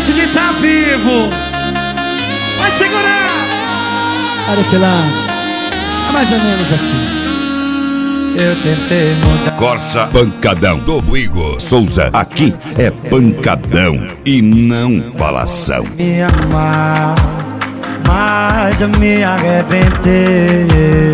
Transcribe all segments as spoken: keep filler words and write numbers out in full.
diferente de estar vivo. Vai segurar. Arepelante. É mais ou menos assim. Eu tentei mudar. Corsa Pancadão do Igor Souza. Aqui é pancadão e não falação. Me amar, mas eu me arrebentei.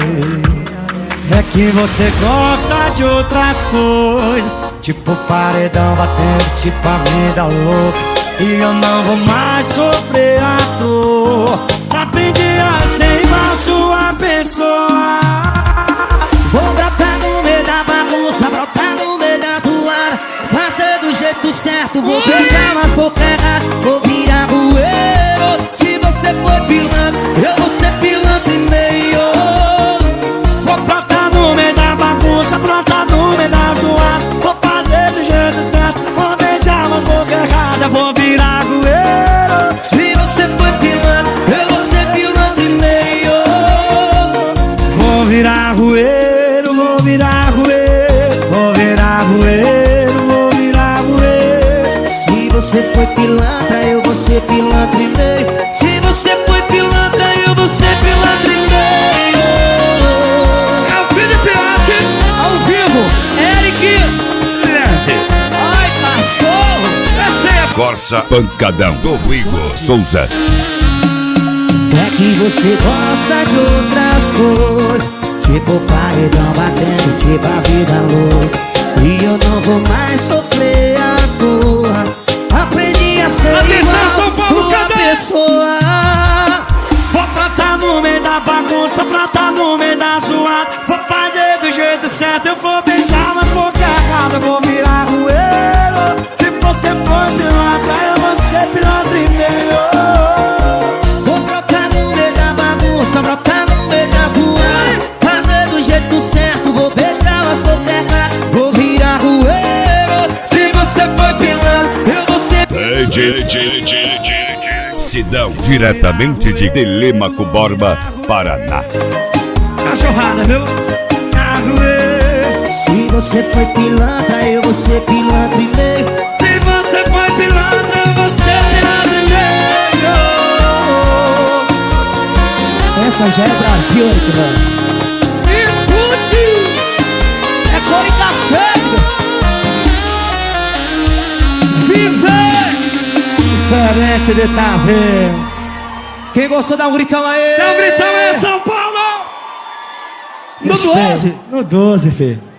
É que você gosta de outras coisas, tipo paredão batendo, tipo a vida louca. E eu não vou mais sofrer a dor. Aprendi a ser igual sua pessoa. Vou brotar no meio da bagunça, brotar no meio da zoada, fazer do jeito certo, vou beijar nas bocas erradas, vou virar rueiro. Se você for pilantra, eu vou ser pilantra e meio. Vou brotar no meio da bagunça, brotar no meio da zoada, vou fazer do jeito certo, vou beijar nas bocas erradas, vou virar rueiro. Se você for pilantra, eu vou ser pilantra e meio. Vou virar rueiro. Vou virar rueiro, vou virar rueiro, vou virar rueiro. Se você foi pilantra, eu vou ser pilantra e meio. Se você foi pilantra, eu vou ser pilantra e meio. É o Felipe Arte, ao vivo, Eric. Ai, cachorro. Essa é a Corsa Pancadão do Igor Souza. É que você gosta de outras coisas, tipo paredão batendo, tipo a vida louca. E eu não vou mais sofrer a dor. Aprendi a ser Atenção, igual São Paulo, sua cadê? pessoa. Vou plantar no meio da bagunça, plantar no meio da zoada, vou fazer do jeito certo, eu vou beijar nas bocas erradas, vou virar rueiro. Se você for pilantra, eu vou ser pilantra e meio. Vou brotar no meio da bagunça, brotar no meio da zoada, do jeito certo, vou beijar as bocas erradas, vou virar rueiro. Se você foi pilantra, eu vou ser Sidão, diretamente de Telêmaco Borba, Paraná. cachorrada, viu? Se você foi pilantra, eu vou ser pilantra e meio. Se você foi pilantra, eu vou ser pilantra e meio. Essa já é Brasil, mano. É cor e cacete. Viver diferente de tá vendo. Quem gostou, dá um gritão aí. Dá um gritão aí, São Paulo! No doze. No doze, filho.